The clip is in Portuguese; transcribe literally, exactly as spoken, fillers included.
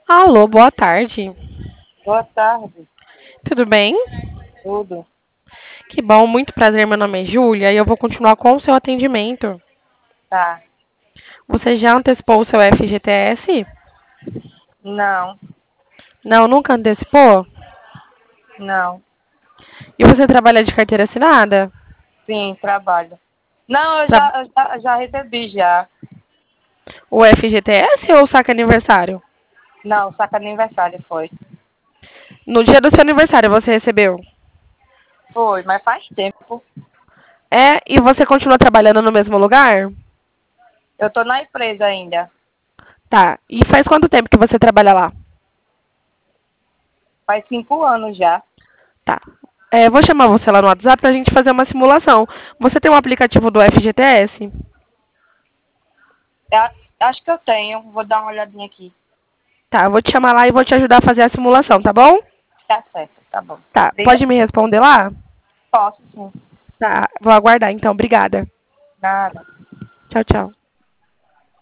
Alô, boa tarde. Boa tarde, Tudo bem? tudo. Que bom, muito prazer. Meu nome é Júlia e eu vou continuar com o seu atendimento. Tá. Você já antecipou o seu F G T S? Não, Não, nunca antecipou? não. E você trabalha de carteira assinada? Sim, trabalho. Não, eu Tra- já, eu já, já recebi já. O F G T S ou o saque aniversário? Não, saca aniversário foi. No dia do seu aniversário você recebeu? Foi, mas faz tempo. É, e você continua trabalhando no mesmo lugar? Eu tô na empresa ainda. Tá. E faz quanto tempo que você trabalha lá? Faz cinco anos já. Tá. É, vou chamar você lá no WhatsApp pra gente fazer uma simulação. Você tem um aplicativo do F G T S? Eu acho que eu tenho. Vou dar uma olhadinha aqui. Tá, eu vou te chamar lá e vou te ajudar a fazer a simulação, tá bom? Tá certo, tá bom. Tá, pode Obrigada. me responder lá? Posso sim. Tá, vou aguardar então, obrigada. Nada. Tchau, tchau.